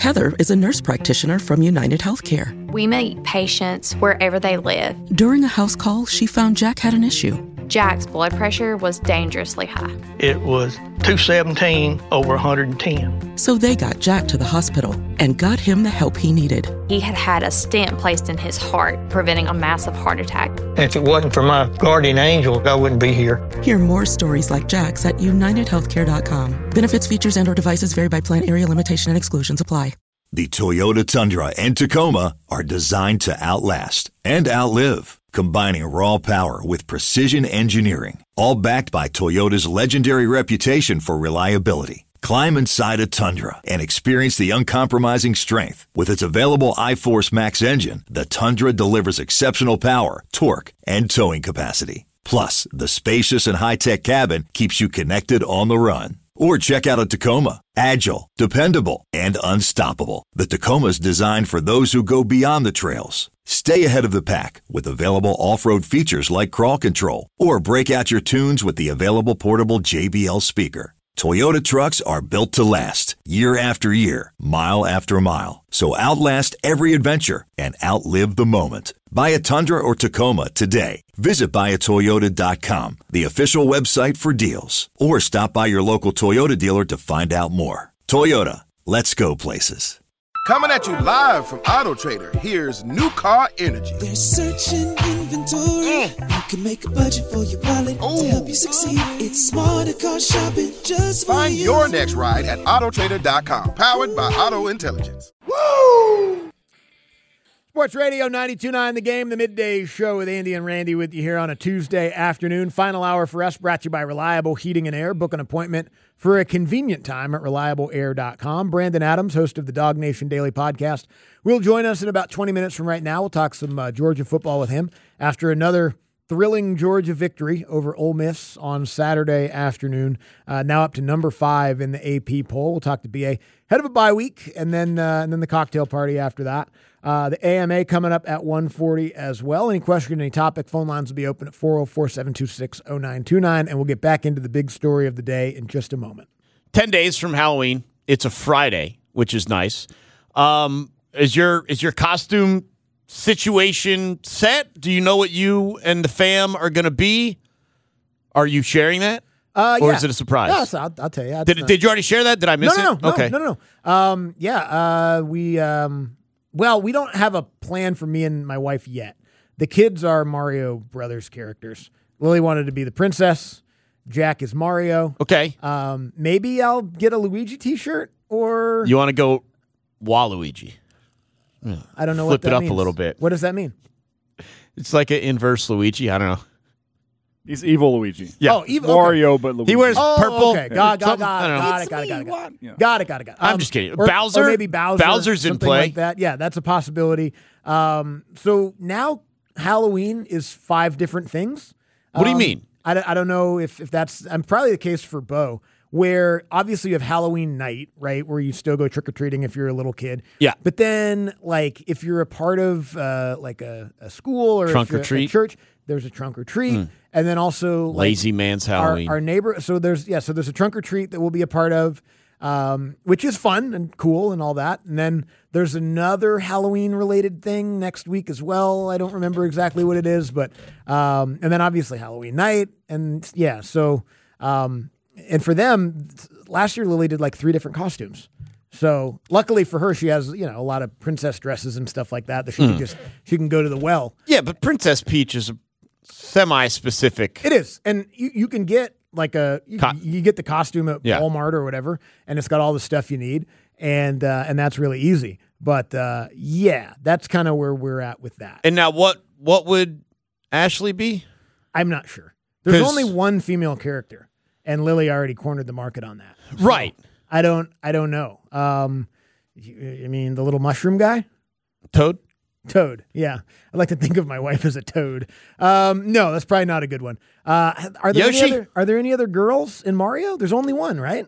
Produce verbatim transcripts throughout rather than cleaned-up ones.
Heather is a nurse practitioner from United Healthcare. We meet patients wherever they live. During a house call, she found Jack had an issue. Jack's blood pressure was dangerously high. It was two seventeen over one hundred ten. So they got Jack to the hospital and got him the help he needed. He had had a stent placed in his heart, preventing a massive heart attack. If it wasn't for my guardian angel, I wouldn't be here. Hear more stories like Jack's at united healthcare dot com. Benefits, features, and or devices vary by plan, area, limitation, and exclusions apply. The Toyota Tundra and Tacoma are designed to outlast and outlive, combining raw power with precision engineering, all backed by Toyota's legendary reputation for reliability. Climb inside a Tundra and experience the uncompromising strength. With its available iForce Max engine, the Tundra delivers exceptional power, torque, and towing capacity. Plus, the spacious and high-tech cabin keeps you connected on the run. Or check out a Tacoma. Agile, dependable, and unstoppable. The Tacoma's designed for those who go beyond the trails. Stay ahead of the pack with available off-road features like crawl control. Or break out your tunes with the available portable J B L speaker. Toyota trucks are built to last, year after year, mile after mile. So outlast every adventure and outlive the moment. Buy a Tundra or Tacoma today. Visit buy a toyota dot com, the official website for deals. Or stop by your local Toyota dealer to find out more. Toyota, let's go places. Coming at you live from Auto Trader, here's New Car Energy. They're searching inventory. Mm. You can make a budget for your wallet Ooh. To help you succeed. It's smarter car shopping just for Find you. your next ride at auto trader dot com. Powered by Auto Intelligence. Woo! Sports Radio ninety-two point nine The Game, the midday show with Andy and Randy with you here on a Tuesday afternoon. Final hour for us brought to you by Reliable Heating and Air. Book an appointment for a convenient time at reliable air dot com. Brandon Adams, host of the Dog Nation Daily Podcast, will join us in about twenty minutes from right now. We'll talk some uh, Georgia football with him after another thrilling Georgia victory over Ole Miss on Saturday afternoon. Uh, now up to number five in the A P poll. We'll talk to B A head of a bye week, and then uh, and then the cocktail party after that. Uh, the A M A coming up at one forty as well. Any question, any topic, phone lines will be open at four oh four, seven two six, oh nine two nine, and we'll get back into the big story of the day in just a moment. Ten days from Halloween. It's a Friday, which is nice. Um, is your is your costume situation set? Do you know what you and the fam are going to be? Are you sharing that? Uh, or yeah. is it a surprise? No, so I'll, I'll tell you. Did, did you already share that? Did I miss no, no, it? No, okay. no, no, no. Um, yeah, uh, we, um, well, we don't have a plan for me and my wife yet. The kids are Mario Brothers characters. Lily wanted to be the princess. Jack is Mario. Okay. Um, maybe I'll get a Luigi t-shirt or... You want to go Waluigi? Yeah. I don't know Flip what that it up means. a little bit. What does that mean? It's like an inverse Luigi. I don't know. He's evil Luigi. Yeah. Oh, evil. Mario, okay. but Luigi. He wears oh, purple. Okay. Got, got, Something- I got, don't know. got it, got it, got it, got it. Yeah. Got it, got it, got it. I'm Um, just kidding. Or, Bowser? Or maybe Bowser. Bowser's in something play. like that. Yeah, that's a possibility. Um, so now Halloween is five different things. What do you Um, mean? I, I don't know if, if that's I'm probably the case for Bo, where obviously you have Halloween night, right, where you still go trick-or-treating if you're a little kid. Yeah. But then, like, if you're a part of, uh, like, a, a school or Trunk if you're or treat. a church, there's a trunk or treat. Mm. And then also, like, Lazy man's Halloween. Our, our neighbor, so there's, yeah, so there's a trunk or treat that we'll be a part of, um, which is fun and cool and all that. And then there's another Halloween-related thing next week as well. I don't remember exactly what it is, but, um, and then obviously Halloween night. And, yeah, so... Um, And for them, last year Lily did like three different costumes. So luckily for her, she has, you know, a lot of princess dresses and stuff like that that she Mm. can just she can go to the well. Yeah, but Princess Peach is a semi-specific. It is, and you, you can get like a you, Co- you get the costume at Yeah. Walmart or whatever, and it's got all the stuff you need, and uh, and that's really easy. But uh, yeah, that's kind of where we're at with that. And now, what what would Ashley be? I'm not sure. There's 'Cause- only one female character, and Lily already cornered the market on that. So Right. I don't. I don't know. Um, you- I mean, the little mushroom guy, Toad. Toad. Yeah, I like to think of my wife as a toad. Um, no, that's probably not a good one. Uh, are there Yoshi? Any other, are there any other girls in Mario? There's only one, right?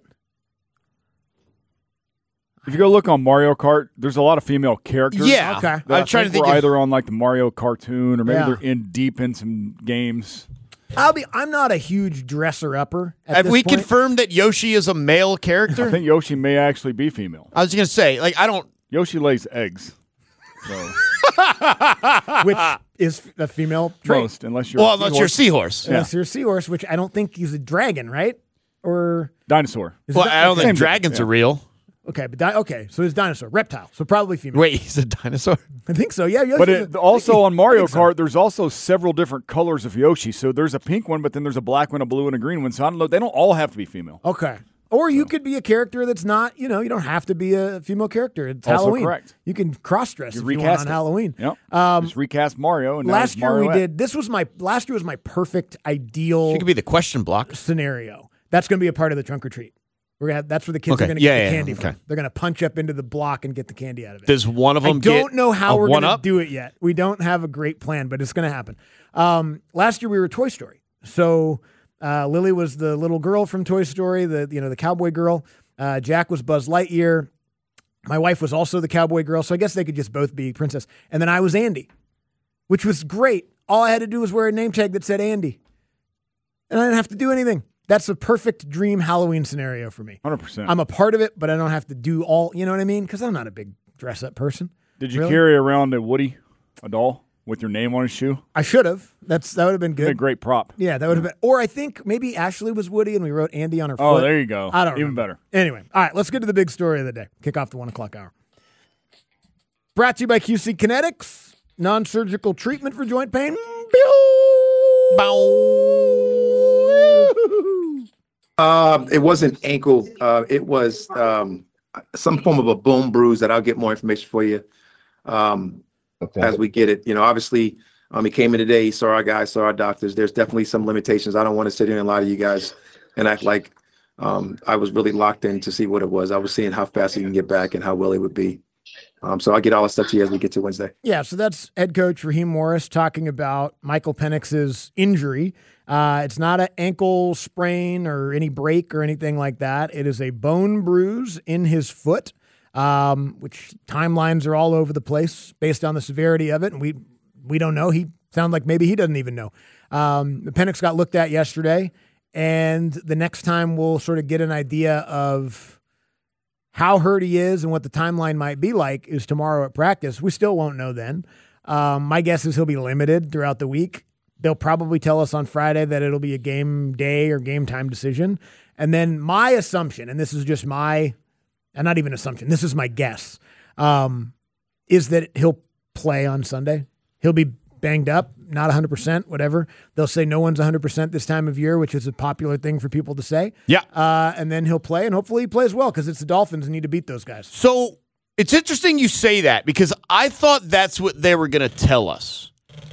If you go look on Mario Kart, there's a lot of female characters. Yeah. Okay. that I I'm trying to think think were if- either on like the Mario cartoon or maybe Yeah. they're in deep in some games. I'll be. I'm not a huge dresser upper. At Have this we point. confirmed that Yoshi is a male character? I think Yoshi may actually be female. I was going to say, like, I don't. Yoshi lays eggs. So. Which is a female trait. Most, unless you're well, a unless seahorse. you're a seahorse. Unless you're a seahorse, which I don't think he's a dragon, right? Or Dinosaur. is Well, it- I don't okay. think dragons yeah. are real. Okay, but di- okay, so it's dinosaur, reptile, so probably female. Wait, he's a dinosaur? I think so. Yeah, Yoshi's But a- it, also on Mario think so. Kart, there's also several different colors of Yoshi. So there's a pink one, but then there's a black one, a blue, and a green one. So I don't know. They don't all have to be female. Okay. Or you could be a character that's not, you know, you don't have to be a female character. It's Also Halloween. correct. You can cross-dress You if you want recast on it. Halloween. Yep. Um, Just recast Mario. And now last it's year we Mariette. did, this was my, last year was my perfect ideal She could be the question block. scenario. That's going to be a part of the trunk or treat. We're gonna have, that's where the kids Okay. are going to Yeah, get yeah, the candy okay. from. They're going to punch up into the block and get the candy out of it. Does one of I them don't get know how a we're going to one-up? do it yet. We don't have a great plan, but it's going to happen. Um, last year we were Toy Story. So uh, Lily was the little girl from Toy Story, the you know the cowboy girl. Uh, Jack was Buzz Lightyear. My wife was also the cowboy girl, so I guess they could just both be princess. And then I was Andy, which was great. All I had to do was wear a name tag that said Andy. And I didn't have to do anything. That's a perfect dream Halloween scenario for me. one hundred percent. I'm a part of it, but I don't have to do all, you know what I mean? Because I'm not a big dress-up person. Did you Really? carry around a Woody, a doll, with your name on his shoe? I should have. That's That would have been It'd be a good. great prop. Yeah, that would have been. Or I think maybe Ashley was Woody and we wrote Andy on her Oh, foot. there you go. I don't Even remember. better. Anyway, all right, let's get to the big story of the day. Kick off the one o'clock hour. Brought to you by Q C Kinetics. Non-surgical treatment for joint pain. Um, it wasn't ankle. Uh, it was um, some form of a bone bruise that I'll get more information for you um, Okay. as we get it. You know, obviously, um, he came in today. He saw our guys, saw our doctors. There's definitely some limitations. I don't want to sit here and lie to you guys and act like um, I was really locked in to see what it was. I was seeing how fast he can get back and how well he would be. Um, so I'll get all that stuff to you as we get to Wednesday. Yeah, so that's head coach Raheem Morris talking about Michael Penix's injury. Uh, it's not an ankle sprain or any break or anything like that. It is a bone bruise in his foot, um, which timelines are all over the place based on the severity of it, and we we don't know. He sounds like maybe he doesn't even know. Um, Penix got looked at yesterday, and the next time we'll sort of get an idea of how hurt he is and what the timeline might be like is tomorrow at practice. We still won't know then. Um, my guess is he'll be limited throughout the week. They'll probably tell us on Friday that it'll be a game day or game time decision. And then my assumption, and this is just my, and not even assumption, this is my guess, um, is that he'll play on Sunday. He'll be banged up, not one hundred percent, whatever. They'll say no one's one hundred percent this time of year, which is a popular thing for people to say. Yeah. Uh, and then he'll play, and hopefully he plays well because it's the Dolphins and need to beat those guys. So it's interesting you say that because I thought that's what they were going to tell us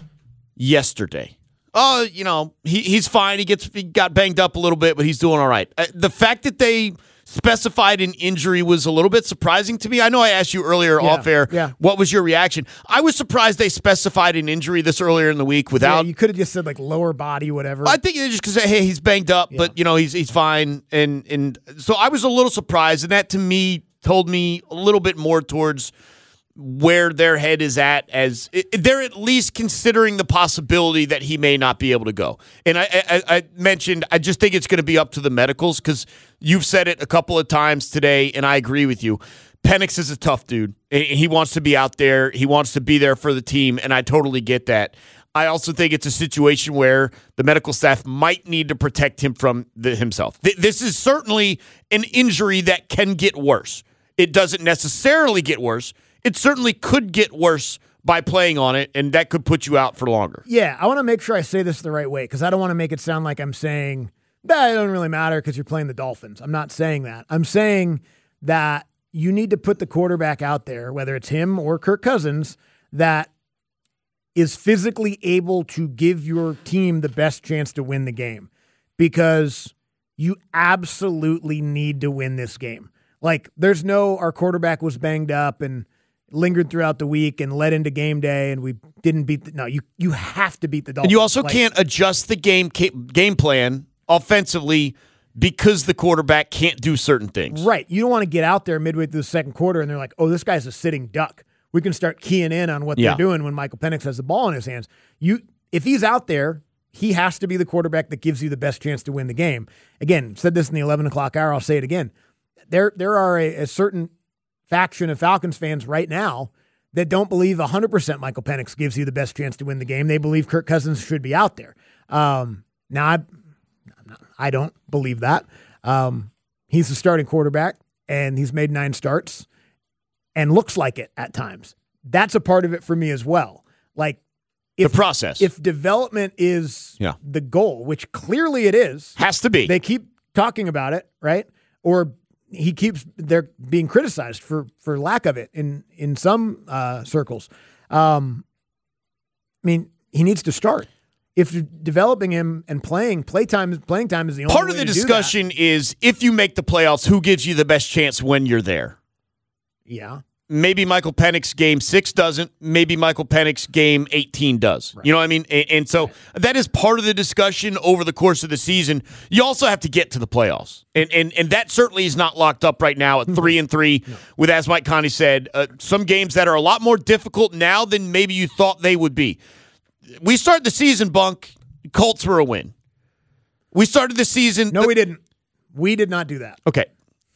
yesterday. Oh, you know, he he's fine. He gets he got banged up a little bit, but he's doing all right. Uh, the fact that they specified an injury was a little bit surprising to me. I know I asked you earlier Yeah, off air, yeah. what was your reaction? I was surprised they specified an injury this earlier in the week Yeah, without. you could have just said like lower body, whatever. I think they just could say, hey, he's banged up, but you know he's he's fine, and and so I was a little surprised, and that to me told me a little bit more towards where their head is at, as they're at least considering the possibility that he may not be able to go. And I, I, I mentioned, I just think it's going to be up to the medicals because you've said it a couple of times today, and I agree with you. Penix is a tough dude. He wants to be out there. He wants to be there for the team, and I totally get that. I also think it's a situation where the medical staff might need to protect him from the, himself. Th- this is certainly an injury that can get worse. It doesn't necessarily get worse. It certainly could get worse by playing on it, and that could put you out for longer. Yeah, I want to make sure I say this the right way because I don't want to make it sound like I'm saying that it doesn't really matter because you're playing the Dolphins. I'm not saying that. I'm saying that you need to put the quarterback out there, whether it's him or Kirk Cousins, that is physically able to give your team the best chance to win the game because you absolutely need to win this game. Like, there's no, our quarterback was banged up and lingered throughout the week and led into game day and we didn't beat the, no, you you have to beat the Dolphins. And you also Like, can't adjust the game game plan offensively because the quarterback can't do certain things. Right. You don't want to get out there midway through the second quarter and they're like, oh, this guy's a sitting duck. We can start keying in on what Yeah. they're doing when Michael Penix has the ball in his hands. You, if he's out there, he has to be the quarterback that gives you the best chance to win the game. Again, said this in the eleven o'clock hour. I'll say it again. There, there are a, a certain faction of Falcons fans right now that don't believe one hundred percent Michael Penix gives you the best chance to win the game. They believe Kirk Cousins should be out there. Um, now, I, I don't believe that. Um, he's the starting quarterback, and he's made nine starts and looks like it at times. That's a part of it for me as well. Like, if, the process. If development is yeah. the goal, which clearly it is. Has to be. They keep talking about it, right? Or he keeps, they're being criticized for, for lack of it in, in some uh, circles. Um, I mean, he needs to start. If you're developing him and playing, playtime, playing time is the only Part way of the to discussion do that. is if you make the playoffs, who gives you the best chance when you're there? Yeah. Maybe Michael Penix game six doesn't. Maybe Michael Penix game eighteen does. Right. You know what I mean? And, and so right. that is part of the discussion over the course of the season. You also have to get to the playoffs. And and, and that certainly is not locked up right now at three and three no. with, as Mike Conti said, uh, some games that are a lot more difficult now than maybe you thought they would be. We started the season, Bunk. Colts were a win. We started the season. No, we didn't. We did not do that. Okay.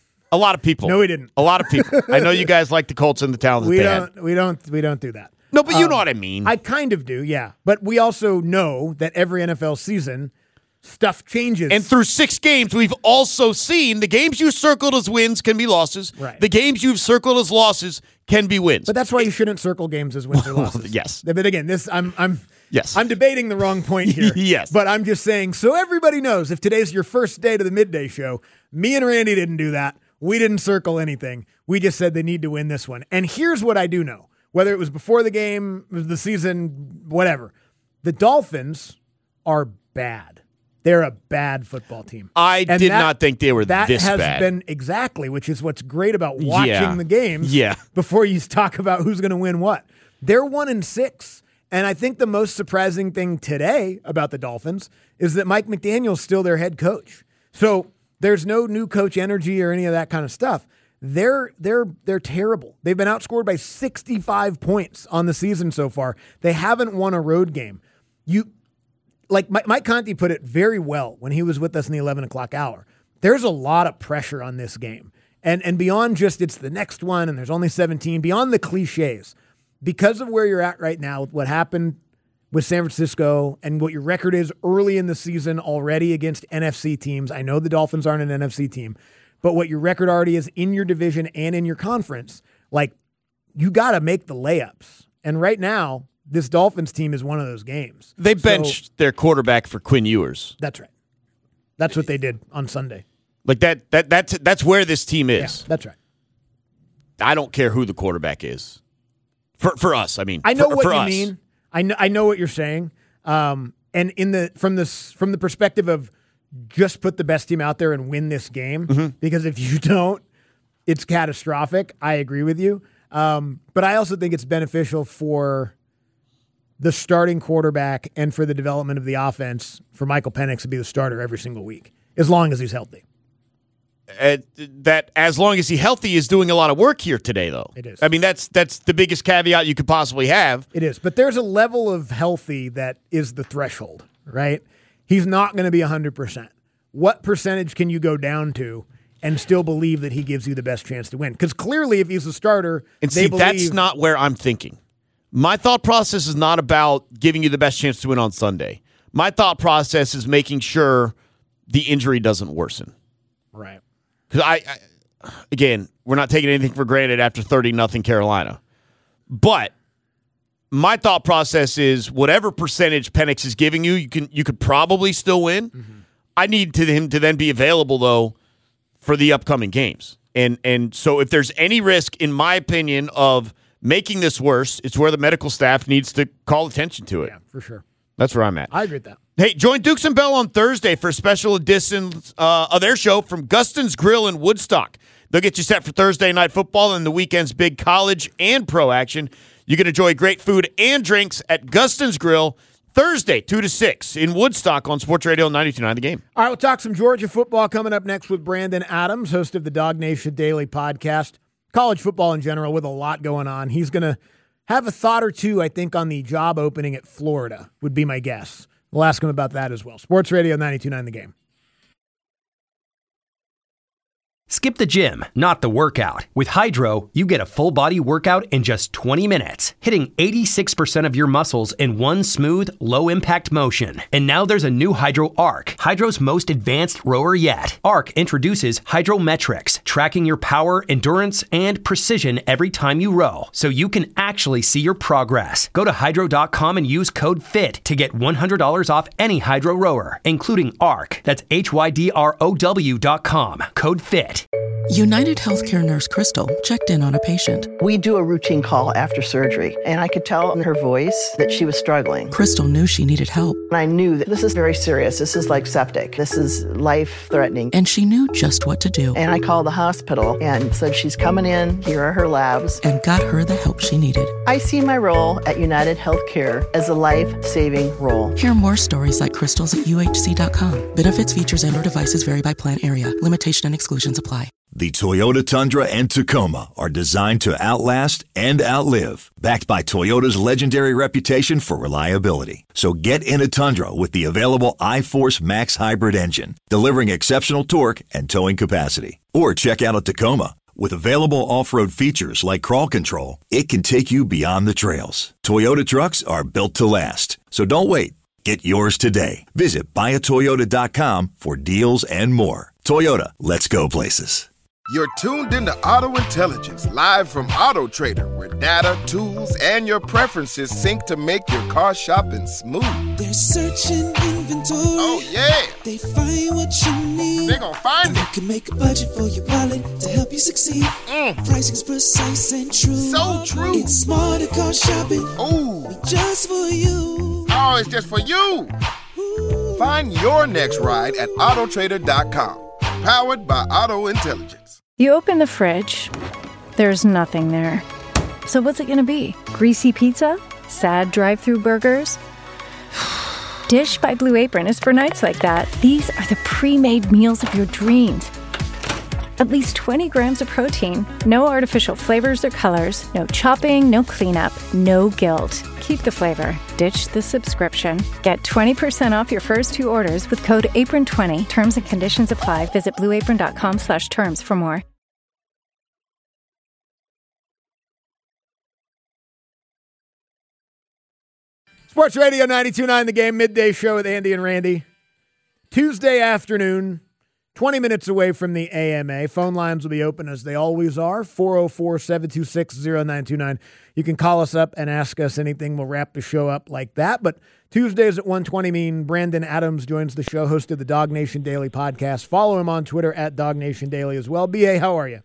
A lot of people. No, we didn't. A lot of people. I know you guys like the Colts and the talent that we they don't, had. We don't. We don't do that. No, but you um, know what I mean. I kind of do, yeah. But we also know that every N F L season, stuff changes. And through six games, we've also seen the games you circled as wins can be losses. Right. The games you've circled as losses can be wins. But that's why you shouldn't circle games as wins or losses. Yes. But again, this I'm I'm yes. I'm debating the wrong point here. Yes. But I'm just saying, so everybody knows, if today's your first day to the midday show, me and Randy didn't do that. We didn't circle anything. We just said they need to win this one. And here's what I do know. Whether it was before the game, the season, whatever. The Dolphins are bad. They're a bad football team. I and did that, not think they were that this has bad. been exactly, which is what's great about watching yeah. the games yeah. before you talk about who's going to win what. They're one and six. And I think the most surprising thing today about the Dolphins is that Mike McDaniel's still their head coach. So there's no new coach energy or any of that kind of stuff. They're they're they're terrible. They've been outscored by sixty-five points on the season so far. They haven't won a road game. You like Mike Conti put it very well when he was with us in the eleven o'clock hour. There's a lot of pressure on this game. And and beyond just it's the next one and there's only seventeen, beyond the cliches, because of where you're at right now, what happened with San Francisco and what your record is early in the season already against N F C teams. I know the Dolphins aren't an N F C team, but what your record already is in your division and in your conference, like you got to make the layups. And right now, this Dolphins team is one of those games. They benched so, their quarterback for Quinn Ewers. That's right. That's what they did on Sunday. Like that that that's that's where this team is. Yeah, that's right. I don't care who the quarterback is. For for us, I mean. I know for, what for you us. mean. I know, I know what you're saying. Um, and in the from this from the perspective of just put the best team out there and win this game, mm-hmm. because if you don't, it's catastrophic. I agree with you. Um, but I also think it's beneficial for the starting quarterback and for the development of the offense for Michael Penix to be the starter every single week, as long as he's healthy. Uh, that as long as he's healthy is doing a lot of work here today, though. It is. I mean, that's that's the biggest caveat you could possibly have. It is. But there's a level of healthy that is the threshold, right? He's not going to be one hundred percent. What percentage can you go down to and still believe that he gives you the best chance to win? Because clearly, if he's a starter, and they see, believe- that's not where I'm thinking. My thought process is not about giving you the best chance to win on Sunday. My thought process is making sure the injury doesn't worsen. Right. Because I, I, again, we're not taking anything for granted after thirty nothing Carolina. But my thought process is whatever percentage Penix is giving you, you can you could probably still win. Mm-hmm. I need to him to then be available though for the upcoming games. And and so if there's any risk, in my opinion, of making this worse, it's where the medical staff needs to call attention to it. Yeah, for sure. That's where I'm at. I agree with that. Hey, join Dukes and Bell on Thursday for a special edition uh, of their show from Guston's Grill in Woodstock. They'll get you set for Thursday night football and the weekend's big college and pro action. You can enjoy great food and drinks at Guston's Grill Thursday, two to six in Woodstock on Sports Radio ninety-two point nine The Game. All right, we'll talk some Georgia football coming up next with Brandon Adams, host of the Dog Nation Daily podcast. College football in general with a lot going on. He's going to have a thought or two, I think, on the job opening at Florida, would be my guess. We'll ask him about that as well. Sports Radio ninety-two point nine The Game. Skip the gym, not the workout. With Hydro, you get a full-body workout in just twenty minutes, hitting eighty-six percent of your muscles in one smooth, low-impact motion. And now there's a new Hydro Arc, Hydro's most advanced rower yet. Arc introduces Hydrometrics, tracking your power, endurance, and precision every time you row, so you can actually see your progress. Go to hydro dot com and use code FIT to get one hundred dollars off any Hydro rower, including Arc. That's H Y D R O W dot com. Code FIT. United Healthcare nurse Crystal checked in on a patient. We do a routine call after surgery, and I could tell in her voice that she was struggling. Crystal knew she needed help. And I knew that this is very serious. This is like septic. This is life-threatening. And she knew just what to do. And I called the hospital and said, she's coming in. Here are her labs. And got her the help she needed. I see my role at United Healthcare as a life-saving role. Hear more stories like Crystal's at U H C dot com. Benefits, features, and or devices vary by plan area. Limitation and exclusions apply. The Toyota Tundra and Tacoma are designed to outlast and outlive, backed by Toyota's legendary reputation for reliability. So get in a Tundra with the available iForce Max hybrid engine, delivering exceptional torque and towing capacity. Or check out a Tacoma. With available off-road features like crawl control, it can take you beyond the trails. Toyota trucks are built to last. So don't wait. Get yours today. Visit buy a toyota dot com for deals and more. Toyota, let's go places. You're tuned into Auto Intelligence, live from Auto Trader, where data, tools, and your preferences sync to make your car shopping smooth. They're searching inventory. Oh, yeah. They find what you need. They're gonna find and it. You can make a budget for your wallet to help you succeed. Mm. Pricing's precise and true. So true. It's smarter car shopping. Ooh. Just for you. Oh, it's just for you. Ooh. Find your next ride at auto trader dot com. Powered by Auto Intelligence. You open the fridge, there's nothing there. So what's it gonna be? Greasy pizza? Sad drive-thru burgers? Dish by Blue Apron is for nights like that. These are the pre-made meals of your dreams. At least twenty grams of protein, no artificial flavors or colors, no chopping, no cleanup, no guilt. Keep the flavor. Ditch the subscription. Get twenty percent off your first two orders with code apron twenty. Terms and conditions apply. Visit blue apron dot com slash terms for more. Sports Radio ninety-two point nine The Game, midday show with Andy and Randy. Tuesday afternoon, twenty minutes away from the A M A. Phone lines will be open as they always are, four oh four, seven two six, oh nine two nine. You can call us up and ask us anything. We'll wrap the show up like that. But Tuesdays at one twenty mean Brandon Adams joins the show, host of the Dog Nation Daily podcast. Follow him on Twitter at Dog Nation Daily as well. B A, how are you?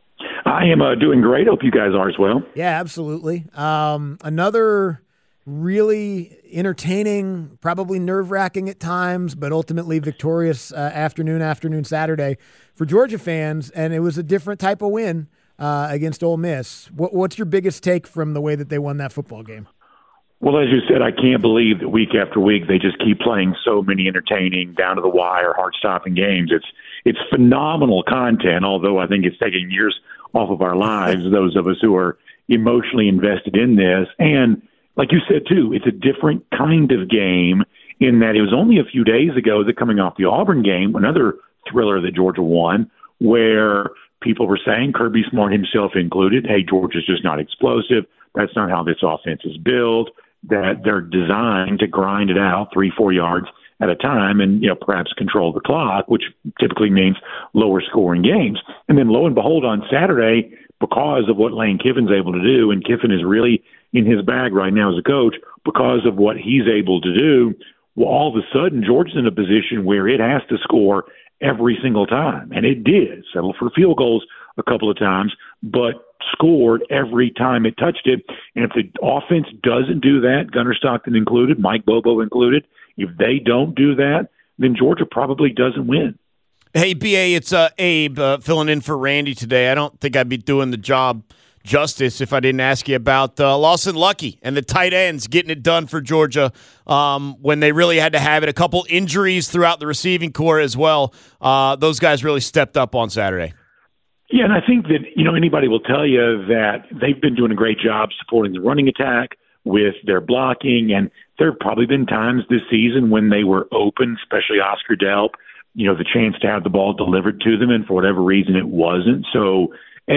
I am uh, doing great. Hope you guys are as well. Yeah, absolutely. Um, another really entertaining, probably nerve-wracking at times, but ultimately victorious uh, afternoon, afternoon Saturday for Georgia fans, and it was a different type of win uh, against Ole Miss. What, what's your biggest take from the way that they won that football game? Well, as you said, I can't believe that week after week they just keep playing so many entertaining, down-to-the-wire, heart-stopping games. It's it's phenomenal content, although I think it's taking years off of our lives, those of us who are emotionally invested in this. And like you said, too, it's a different kind of game in that it was only a few days ago that coming off the Auburn game, another thriller that Georgia won, where people were saying, Kirby Smart himself included, hey, Georgia's just not explosive. That's not how this offense is built, that they're designed to grind it out three, four yards at a time and, you know, perhaps control the clock, which typically means lower scoring games. And then lo and behold, on Saturday, because of what Lane Kiffin's able to do, and Kiffin is really in his bag right now as a coach, because of what he's able to do, well, all of a sudden, Georgia's in a position where it has to score every single time. And it did, settle for field goals a couple of times, but scored every time it touched it. And if the offense doesn't do that, Gunnar Stockton included, Mike Bobo included, if they don't do that, then Georgia probably doesn't win. Hey, B A, it's uh, Abe uh, filling in for Randy today. I don't think I'd be doing the job justice if I didn't ask you about uh, Lawson Lucky and the tight ends getting it done for Georgia um, when they really had to have it. A couple injuries throughout the receiving corps as well. Uh, those guys really stepped up on Saturday. Yeah, and I think that, you know, anybody will tell you that they've been doing a great job supporting the running attack, with their blocking. And there have probably been times this season when they were open, especially Oscar Delp, you know, the chance to have the ball delivered to them, and for whatever reason it wasn't. So,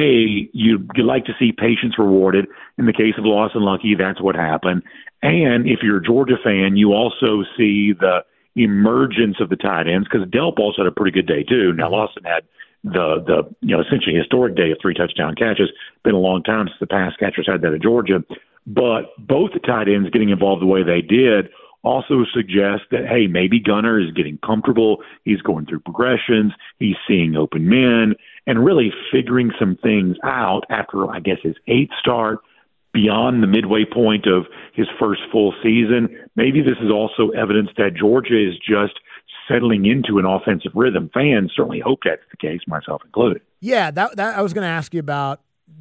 A, you you like to see patience rewarded. In the case of Lawson Lucky, that's what happened. And if you're a Georgia fan, you also see the emergence of the tight ends, because Delp also had a pretty good day too. Now, Lawson had the, the you know, essentially historic day of three touchdown catches. Been a long time since the pass catchers had that at Georgia. But both the tight ends getting involved the way they did also suggests that, hey, maybe Gunner is getting comfortable. He's going through progressions. He's seeing open men and really figuring some things out after, I guess, his eighth start, beyond the midway point of his first full season. Maybe this is also evidence that Georgia is just settling into an offensive rhythm. Fans certainly hope that's the case, myself included. Yeah, that, that I was going to ask you about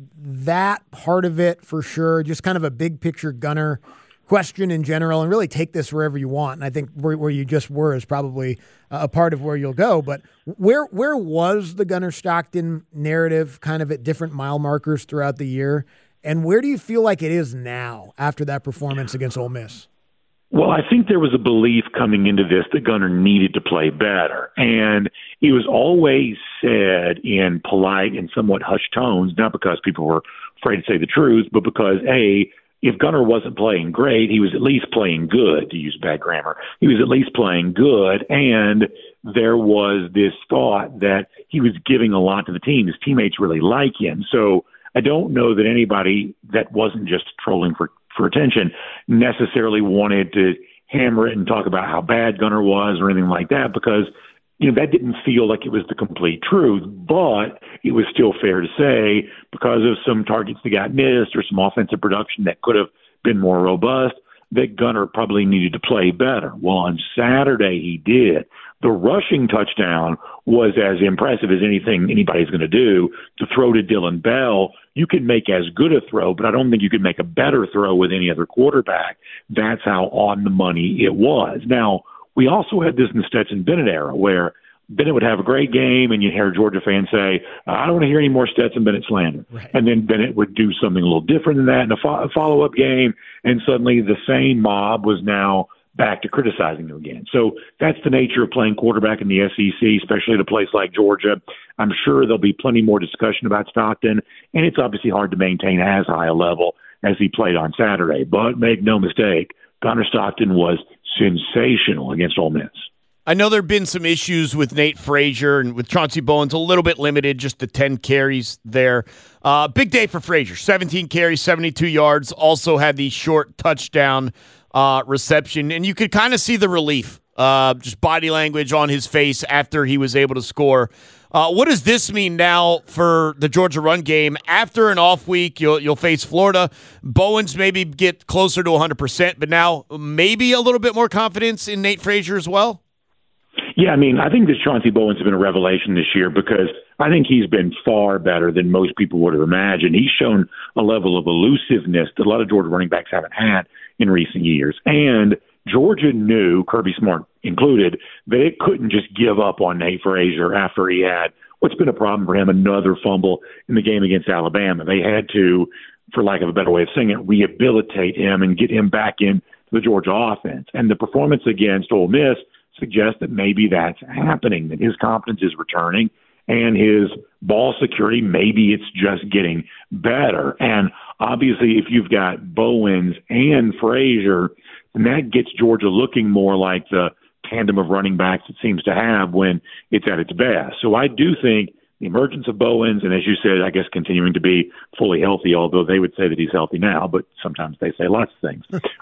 that part of it for sure, just kind of a big picture Gunner question in general, and really take this wherever you want. And I think where, where you just were is probably a part of where you'll go. But where where was the Gunner Stockton narrative kind of at different mile markers throughout the year? And where do you feel like it is now after that performance against Ole Miss? Well, I think there was a belief coming into this that Gunner needed to play better. And it was always said in polite and somewhat hushed tones, not because people were afraid to say the truth, but because, A, if Gunner wasn't playing great, he was at least playing good, to use bad grammar. He was at least playing good, and there was this thought that he was giving a lot to the team. His teammates really like him. So I don't know that anybody that wasn't just trolling for, for attention necessarily wanted to hammer it and talk about how bad Gunner was or anything like that, because you know, that didn't feel like it was the complete truth, but it was still fair to say, because of some targets that got missed or some offensive production that could have been more robust, that Gunner probably needed to play better. Well, on Saturday he did. The rushing touchdown was as impressive as anything anybody's going to do. To throw to Dylan Bell, you can make as good a throw, but I don't think you could make a better throw with any other quarterback. That's how on the money it was. Now, we also had this in the Stetson Bennett era where Bennett would have a great game and you'd hear Georgia fans say, I don't want to hear any more Stetson Bennett slander. Right. And then Bennett would do something a little different than that in a, fo- a follow-up game, and suddenly the same mob was now back to criticizing him again. So that's the nature of playing quarterback in the S E C, especially at a place like Georgia. I'm sure there'll be plenty more discussion about Stockton, and it's obviously hard to maintain as high a level as he played on Saturday. But make no mistake, Gunner Stockton was sensational against Ole Miss. I know there have been some issues with Nate Frazier and with Chauncey Bowens, a little bit limited, just the ten carries there. Uh, big day for Frazier, seventeen carries, seventy-two yards, also had the short touchdown uh, reception. And you could kind of see the relief, uh, just body language on his face after he was able to score. Uh, what does this mean now for the Georgia run game? After an off week, you'll you'll face Florida. Bowens maybe get closer to one hundred percent, but now maybe a little bit more confidence in Nate Frazier as well? Yeah, I mean, I think that Chauncey Bowens has been a revelation this year because I think he's been far better than most people would have imagined. He's shown a level of elusiveness that a lot of Georgia running backs haven't had in recent years. And Georgia knew, Kirby Smart included, that it couldn't just give up on Nate Frazier after he had what's been a problem for him, another fumble in the game against Alabama. They had to, for lack of a better way of saying it, rehabilitate him and get him back into the Georgia offense. And the performance against Ole Miss suggests that maybe that's happening, that his confidence is returning and his ball security, maybe it's just getting better. And obviously, if you've got Bowens and Frazier, then that gets Georgia looking more like the tandem of running backs it seems to have when it's at its best. So I do think the emergence of Bowens, and as you said, I guess continuing to be fully healthy, although they would say that he's healthy now, but sometimes they say lots of things.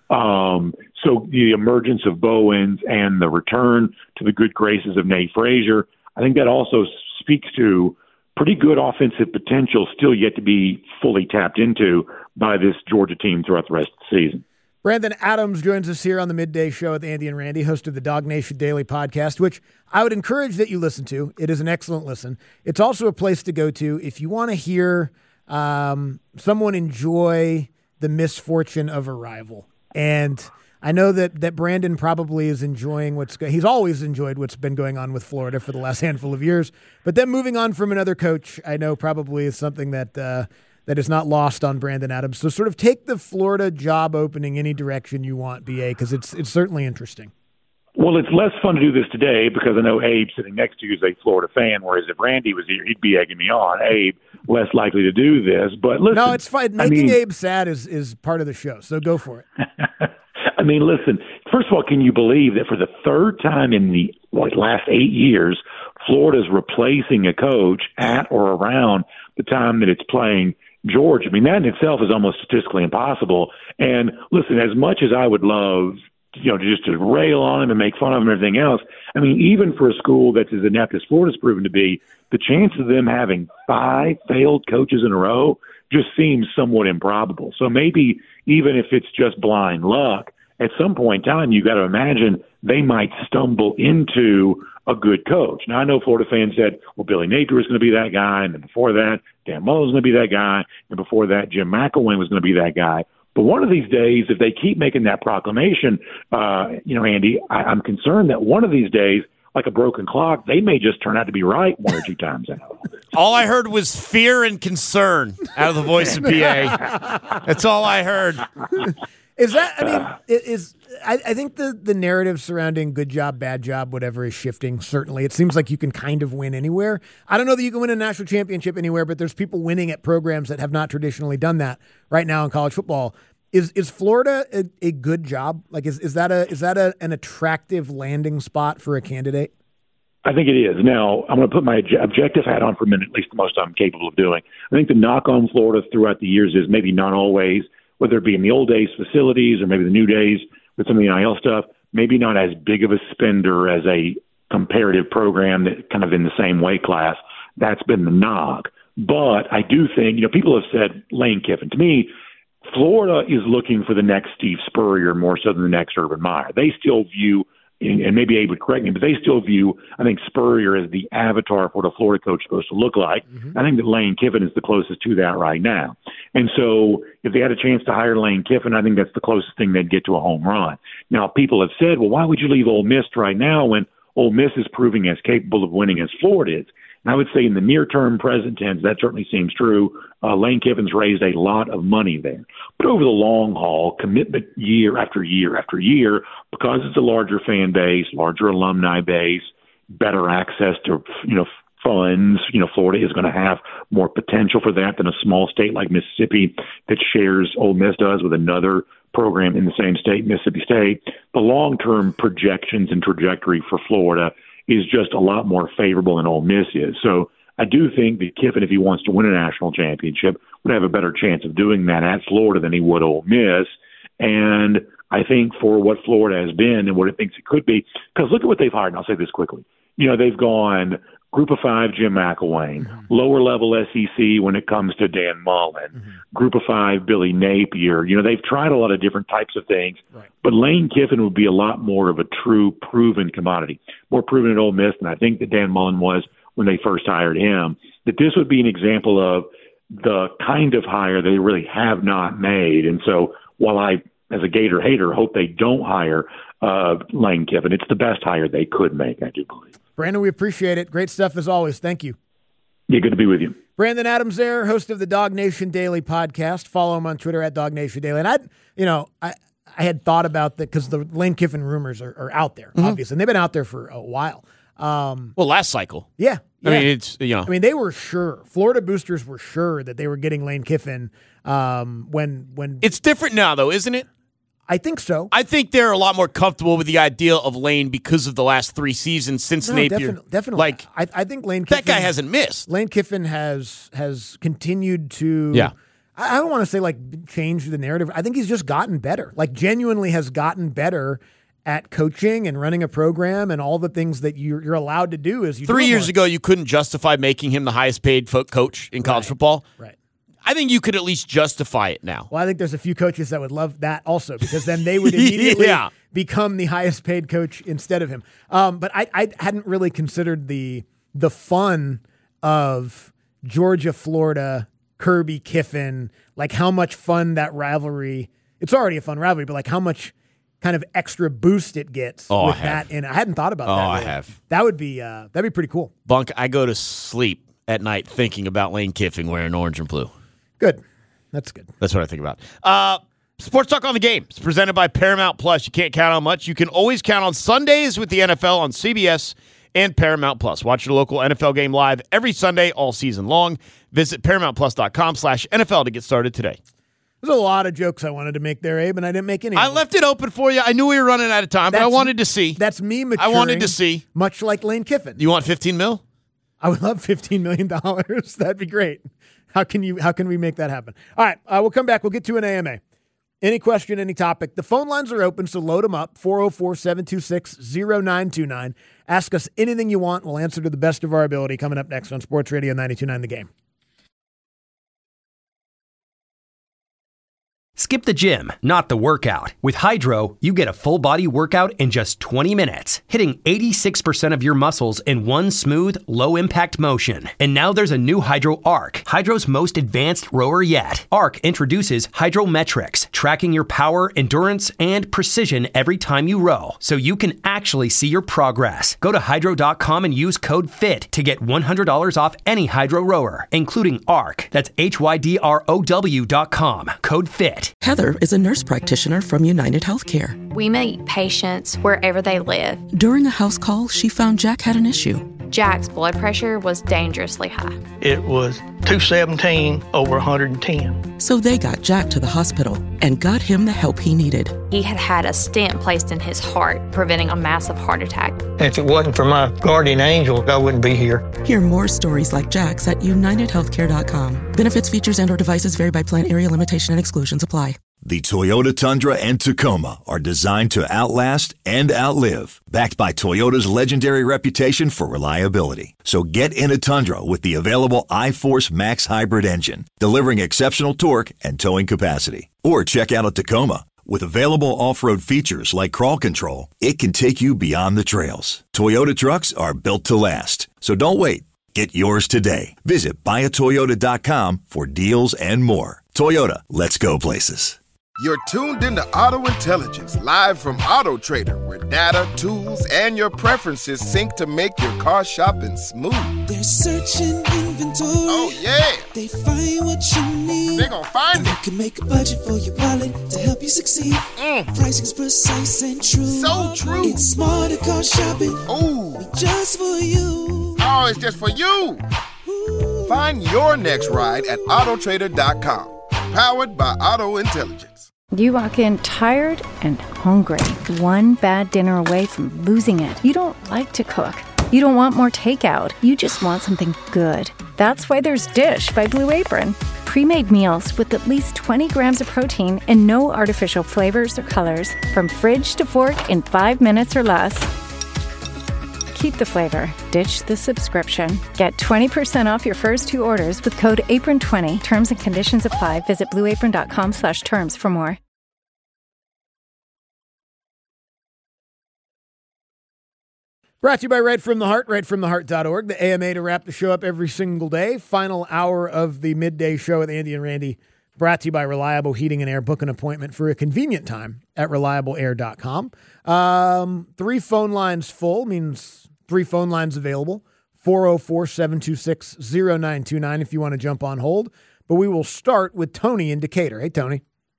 um, so the emergence of Bowens and the return to the good graces of Nate Frazier, I think that also speaks to pretty good offensive potential still yet to be fully tapped into by this Georgia team throughout the rest of the season. Brandon Adams joins us here on the Midday Show with Andy and Randy, host of the Dog Nation Daily podcast, which I would encourage that you listen to. It is an excellent listen. It's also a place to go to if you want to hear um, someone enjoy the misfortune of a rival. And I know that that Brandon probably is enjoying what's go- – he's always enjoyed what's been going on with Florida for the last handful of years. But then moving on from another coach, I know probably is something that uh, that is not lost on Brandon Adams. So sort of take the Florida job opening any direction you want, B A, because it's it's certainly interesting. Well, it's less fun to do this today because I know Abe sitting next to you is a Florida fan, whereas if Randy was here, he'd be egging me on. Abe, less likely to do this. But listen. No, it's fine. Making I mean, Abe sad is, is part of the show, so go for it. I mean, listen, first of all, can you believe that for the third time in the like, last eight years, Florida's replacing a coach at or around the time that it's playing Georgia? I mean, that in itself is almost statistically impossible. And listen, as much as I would love, you know, just to rail on him and make fun of him and everything else, I mean, even for a school that's as inept as Florida's proven to be, the chance of them having five failed coaches in a row just seems somewhat improbable. So maybe even if it's just blind luck, at some point in time, you got to imagine they might stumble into a good coach. Now, I know Florida fans said, well, Billy Napier was going to be that guy, and then before that, Dan Mullen was going to be that guy, and before that, Jim McElwain was going to be that guy. But one of these days, if they keep making that proclamation, uh, you know, Andy, I, I'm concerned that one of these days, like a broken clock, they may just turn out to be right one or two times out. All I heard was fear and concern out of the voice of P A. That's all I heard. Is that, I mean, is I, I think the, the narrative surrounding good job, bad job, whatever is shifting, certainly. It seems like you can kind of win anywhere. I don't know that you can win a national championship anywhere, but there's people winning at programs that have not traditionally done that right now in college football. Is is Florida a, a good job? Like, is, is that a is that a, an attractive landing spot for a candidate? I think it is. Now, I'm going to put my objective hat on for a minute, at least the most I'm capable of doing. I think the knock on Florida throughout the years is maybe not always, whether it be in the old days facilities or maybe the new days with some of the N I L stuff, maybe not as big of a spender as a comparative program that kind of in the same weight class. That's been the knock. But I do think, you know, people have said Lane Kiffin. To me, Florida is looking for the next Steve Spurrier more so than the next Urban Meyer. They still view, and maybe Abe would correct me, but they still view, I think, Spurrier as the avatar for what a Florida coach is supposed to look like. Mm-hmm. I think that Lane Kiffin is the closest to that right now. And so if they had a chance to hire Lane Kiffin, I think that's the closest thing they'd get to a home run. Now, people have said, well, why would you leave Ole Miss right now when Ole Miss is proving as capable of winning as Florida is? And I would say in the near term, present tense, that certainly seems true. Uh, Lane Kiffin's raised a lot of money there. But over the long haul, commitment year after year after year, because it's a larger fan base, larger alumni base, better access to, you know, funds, you know, Florida is going to have more potential for that than a small state like Mississippi that shares, Ole Miss does, with another program in the same state, Mississippi State. The long-term projections and trajectory for Florida is just a lot more favorable than Ole Miss is. So I do think that Kiffin, if he wants to win a national championship, would have a better chance of doing that at Florida than he would Ole Miss. And I think for what Florida has been and what it thinks it could be, because look at what they've hired, and I'll say this quickly. You know, they've gone Group of Five Jim McElwain, mm-hmm. lower level S E C when it comes to Dan Mullen, mm-hmm. Group of Five Billy Napier. You know, they've tried a lot of different types of things, right. But Lane Kiffin would be a lot more of a true proven commodity, more proven at Ole Miss than I think that Dan Mullen was when they first hired him. That this would be an example of the kind of hire they really have not made. And so while I, as a Gator hater, hope they don't hire uh, Lane Kiffin, it's the best hire they could make, I do believe. Brandon, we appreciate it. Great stuff as always. Thank you. Yeah, good to be with you. Brandon Adams there, host of the Dog Nation Daily podcast. Follow him on Twitter at Dog Nation Daily. And I, you know, I, I had thought about that because the Lane Kiffin rumors are, are out there, mm-hmm. obviously, and they've been out there for a while. Um, well, last cycle. Yeah, yeah. I mean, it's, you know. I mean, they were sure. Florida boosters were sure that they were getting Lane Kiffin um, when when. It's different now, though, isn't it? I think so. I think they're a lot more comfortable with the idea of Lane because of the last three seasons since no, Napier. Definitely, definitely. Like, I, I think Lane Kiffin, that guy hasn't missed. Lane Kiffin has has continued to. Yeah. I, I don't want to say like change the narrative. I think he's just gotten better. Like genuinely has gotten better at coaching and running a program and all the things that you're, you're allowed to do. As you three do years more. ago, you couldn't justify making him the highest paid fo- coach in college right. football. Right. I think you could at least justify it now. Well, I think there's a few coaches that would love that also because then they would immediately yeah. become the highest paid coach instead of him. Um, but I, I hadn't really considered the the fun of Georgia, Florida, Kirby, Kiffin, like how much fun that rivalry. It's already a fun rivalry, but like how much kind of extra boost it gets oh, with I that. And I hadn't thought about oh, that. Oh, really. I have. That would be uh, that'd be pretty cool. Bunk, I go to sleep at night thinking about Lane Kiffin wearing orange and blue. Good. That's good. That's what I think about. Uh, Sports Talk on the Game is presented by Paramount Plus. You can't count on much. You can always count on Sundays with the N F L on C B S and Paramount Plus. Watch your local N F L game live every Sunday all season long. Visit paramountplus.com slash NFL to get started today. There's a lot of jokes I wanted to make there, Abe, and I didn't make any. I left it open for you. I knew we were running out of time, but I wanted to see. That's me maturing. I wanted to see. Much like Lane Kiffin. You want fifteen mil? I would love fifteen million dollars. That'd be great. How can you? How can we make that happen? All right, uh, we'll come back. We'll get to an A M A. Any question, any topic. The phone lines are open, so load them up. four oh four, seven two six, oh nine two nine. Ask us anything you want. We'll answer to the best of our ability. Coming up next on Sports Radio ninety-two point nine The Game. Skip the gym, not the workout. With Hydro, you get a full body workout in just twenty minutes, hitting eighty-six percent of your muscles in one smooth, low impact motion. And now there's a new Hydro Arc, Hydro's most advanced rower yet. Arc introduces Hydrometrics, tracking your power, endurance, and precision every time you row, so you can actually see your progress. Go to hydro dot com and use code FIT to get one hundred dollars off any Hydro rower, including Arc. That's H Y D R O W dot com, code FIT. Heather is a nurse practitioner from United Healthcare. We meet patients wherever they live. During a house call, she found Jack had an issue. Jack's blood pressure was dangerously high. It was two seventeen over one hundred ten. So they got Jack to the hospital and got him the help he needed. He had had a stent placed in his heart, preventing a massive heart attack. If it wasn't for my guardian angel, I wouldn't be here. Hear more stories like Jack's at united healthcare dot com. Benefits, features, and or devices vary by plan, area limitation, and exclusions apply. The Toyota Tundra and Tacoma are designed to outlast and outlive, backed by Toyota's legendary reputation for reliability. So get in a Tundra with the available iForce Max hybrid engine, delivering exceptional torque and towing capacity. Or check out a Tacoma. With available off-road features like crawl control, it can take you beyond the trails. Toyota trucks are built to last, so don't wait. Get yours today. Visit buy a toyota dot com for deals and more. Toyota, let's go places. You're tuned into Auto Intelligence, live from Auto Trader, where data, tools, and your preferences sync to make your car shopping smooth. They're searching inventory. Oh, yeah. They find what you need. They're gonna find and it. You can make a budget for your wallet to help you succeed. Mm. Pricing's precise and true. So true. It's smarter car shopping. Ooh. Just for you. Oh, it's just for you. Ooh. Find your next ride at auto trader dot com. Powered by Auto Intelligence. You walk in tired and hungry, one bad dinner away from losing it. You don't like to cook. You don't want more takeout. You just want something good. That's why there's Dish by Blue Apron. Pre-made meals with at least twenty grams of protein and no artificial flavors or colors. From fridge to fork in five minutes or less. Keep the flavor. Ditch the subscription. Get twenty percent off your first two orders with code apron twenty. Terms and conditions apply. Visit blue apron dot com slash terms for more. Brought to you by Right From the Heart, right from the heart dot org. The A M A to wrap the show up every single day. Final hour of the midday show with Andy and Randy. Brought to you by Reliable Heating and Air. Book an appointment for a convenient time at reliable air dot com. Um, three phone lines full means three phone lines available. four oh four, seven two six, oh nine two nine if you want to jump on hold. But we will start with Tony in Decatur. Hey, Tony.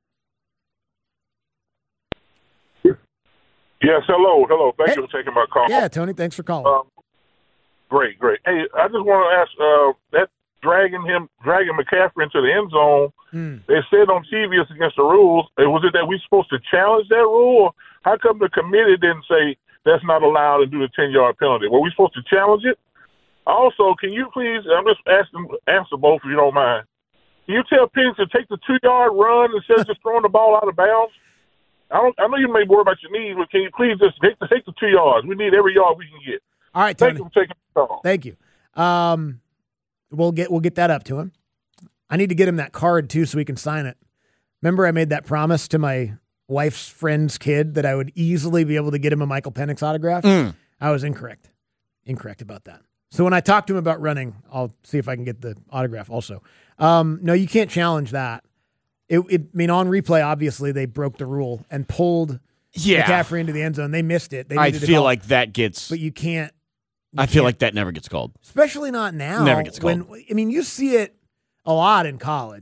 Yes, hello, hello. Thank hey. you for taking my call. Yeah, Tony, thanks for calling. Um, great, great. Hey, I just want to ask, uh, that dragging him, dragging McCaffrey into the end zone, mm. they said on T V it's against the rules. Was it that we're supposed to challenge that rule? Or how come the committee didn't say that's not allowed and do the ten-yard penalty? Were we supposed to challenge it? Also, can you please, I'm just asking, answer both if you don't mind. Can you tell Penix to take the two-yard run instead of just throwing the ball out of bounds? I don't. I know you may worry about your knees, but can you please just take the, take the two yards? We need every yard we can get. All right, Tony. Thank you for taking the call. Thank you. Um, we'll get we'll get that up to him. I need to get him that card too, so he can sign it. Remember, I made that promise to my wife's friend's kid that I would easily be able to get him a Michael Penix autograph. Mm. I was incorrect. Incorrect about that. So when I talk to him about running, I'll see if I can get the autograph also. Um, no, you can't challenge that. It, it, I mean, on replay, obviously, they broke the rule and pulled yeah. McCaffrey into the end zone. They missed it. They I feel like that gets... But you can't... You I feel can't, like that never gets called. Especially not now. Never gets called. When, I mean, you see it a lot in college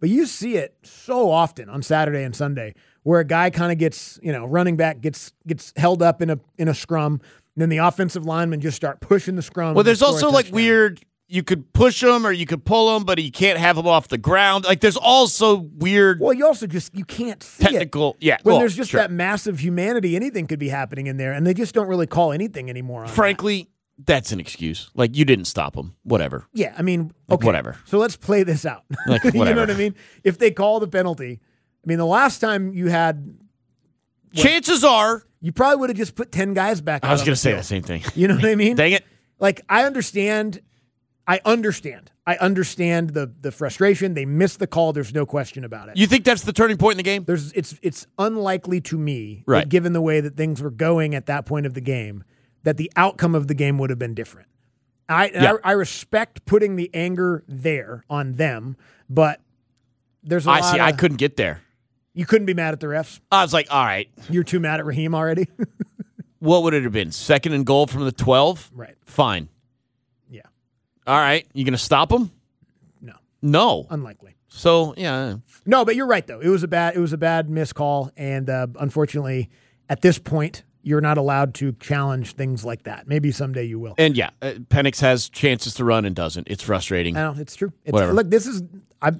but you see it so often on Saturday and Sunday where a guy kind of gets, you know, running back gets gets held up in a in a scrum, and then the offensive linemen just start pushing the scrum. Well, there's also like weird, you could push them or you could pull them, but you can't have them off the ground. Like there's also weird. Well, you also just, you can't see technical, it. yeah. When well, there's just sure. that massive humanity, anything could be happening in there, and they just don't really call anything anymore on Frankly, that. that's an excuse. Like you didn't stop them. Whatever. Yeah, I mean, like, okay. Whatever. So let's play this out. Like, you know whatever. what I mean? If they call the penalty, I mean, the last time you had. What, Chances are. You probably would have just put ten guys back. I was going to say the same thing. You know what I mean? Dang it. Like, I understand. I understand. I understand the the frustration. They missed the call. There's no question about it. You think that's the turning point in the game? There's it's it's unlikely to me, right. that given the way that things were going at that point of the game, that the outcome of the game would have been different. I yeah. I, I respect putting the anger there on them, but there's a I lot see. of, I couldn't get there. You couldn't be mad at the refs? I was like, all right. You're too mad at Raheem already? What would it have been? Second and goal from the twelve? Right. Fine. Yeah. All right. You going to stop him? No. No. Unlikely. So, yeah. No, but you're right, though. It was a bad, it was a bad missed call, and uh, unfortunately, at this point, you're not allowed to challenge things like that. Maybe someday you will. And, yeah, uh, Penix has chances to run and doesn't. It's frustrating. I know, it's true. It's, Whatever. Look, this is... I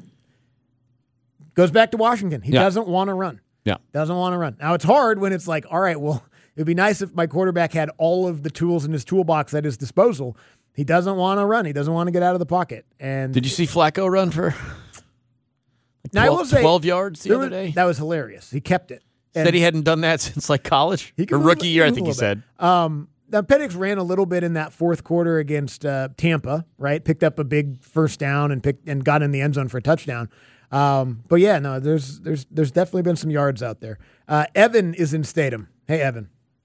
goes back to Washington. He yeah. doesn't want to run. Yeah. Doesn't want to run. Now, it's hard when it's like, all right, well, it would be nice if my quarterback had all of the tools in his toolbox at his disposal. He doesn't want to run. He doesn't want to get out of the pocket. And did you see Flacco run for like now, twelve, I will say, twelve yards the other was, day? That was hilarious. He kept it. And said he hadn't done that since like college he or rookie year, I think he said. Um, now, Penix ran a little bit in that fourth quarter against uh, Tampa, right? Picked up a big first down and picked and got in the end zone for a touchdown. Um, but yeah, no, there's there's there's definitely been some yards out there. Uh, Evan is in Statham. Hey, Evan.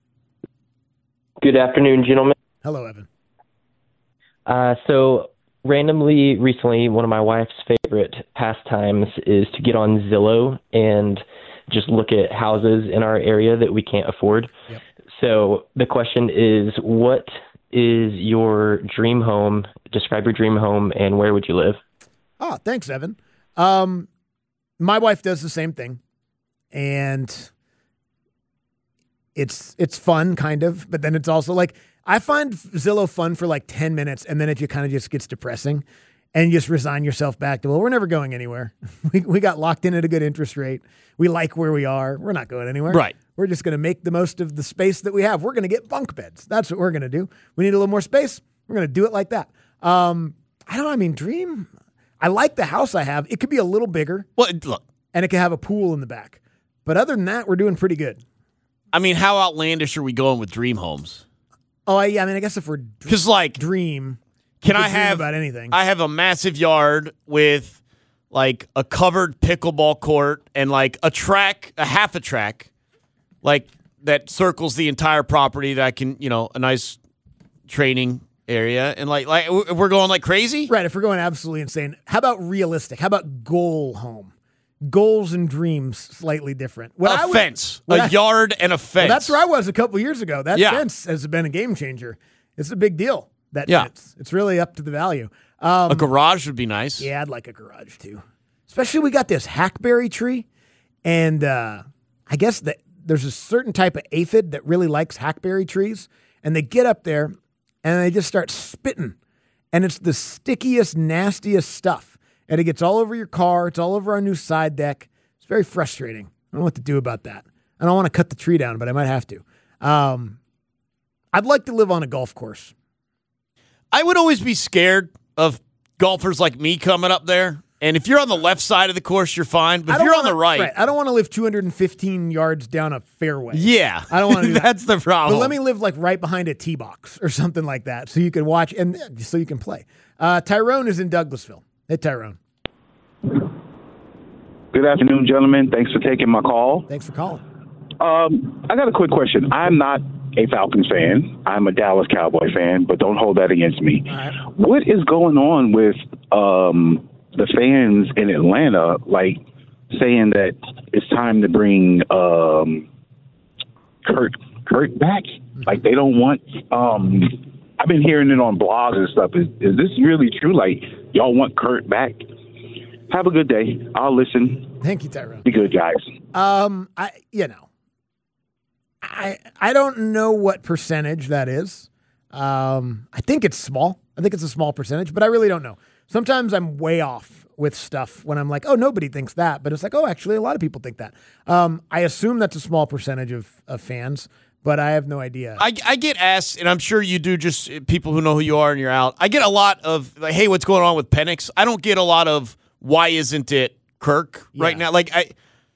Good afternoon, gentlemen. Hello, Evan. Uh, so randomly, recently, one of my wife's favorite pastimes is to get on Zillow and just look at houses in our area that we can't afford. Yep. So the question is, what is your dream home? Describe your dream home, and where would you live? Oh, thanks, Evan. Um, my wife does the same thing, and it's it's fun, kind of, but then it's also like, I find Zillow fun for like ten minutes, and then it just kind of just gets depressing, and you just resign yourself back to, well, we're never going anywhere. we we got locked in at a good interest rate. We like where we are. We're not going anywhere. Right. We're just going to make the most of the space that we have. We're going to get bunk beds. That's what we're going to do. We need a little more space. We're going to do it like that. Um, I don't know. I mean, dream... I like the house I have. It could be a little bigger. Well, look, and it could have a pool in the back. But other than that, we're doing pretty good. I mean, how outlandish are we going with dream homes? Oh, yeah. I mean, I guess if we're because like dream, can I have about anything? I have a massive yard with like a covered pickleball court and like a track, a half a track, like that circles the entire property. That I can, you know, a nice training area, and like like we're going like crazy, right? If we're going absolutely insane, how about realistic? How about goal home? Goals and dreams slightly different. What a I would, fence, a I, yard, and a fence. Well, that's where I was a couple years ago. That yeah. fence has been a game changer. It's a big deal. That yeah. fence. It's really up to the value. Um, a garage would be nice. Yeah, I'd like a garage too. Especially we got this hackberry tree, and uh, I guess that there's a certain type of aphid that really likes hackberry trees, and they get up there. And they just start spitting. And it's the stickiest, nastiest stuff. And it gets all over your car. It's all over our new side deck. It's very frustrating. I don't know what to do about that. I don't want to cut the tree down, but I might have to. Um, I'd like to live on a golf course. I would always be scared of golfers like me coming up there. And if you're on the left side of the course, you're fine. But if you're wanna, on the right, right, I don't want to live two hundred fifteen yards down a fairway. Yeah, I don't want to do that. That's the problem. But let me live like right behind a tee box or something like that, so you can watch and so you can play. Uh, Tyrone is in Douglasville. Hey, Tyrone. Good afternoon, gentlemen. Thanks for taking my call. Thanks for calling. Um, I got a quick question. I'm not a Falcons fan. I'm a Dallas Cowboy fan, but don't hold that against me. Right. What is going on with um, the fans in Atlanta, like, saying that it's time to bring um, Kurt Kurt back? Like, they don't want um, – I've been hearing it on blogs and stuff. Is, is this really true? Like, y'all want Kurt back? have a good day. I'll listen. Thank you, Tyrone. Be good, guys. Um, I you know, I I don't know what percentage that is. Um, I think it's small. I think it's a small percentage, but I really don't know. Sometimes I'm way off with stuff when I'm like, oh, nobody thinks that, but it's like, oh, actually, a lot of people think that. Um, I assume that's a small percentage of, of fans, but I have no idea. I, I get asked, and I'm sure you do, just people who know who you are and you're out. I get a lot of, like, hey, what's going on with Penix? I don't get a lot of, why isn't it Kirk yeah. right now? Like, I,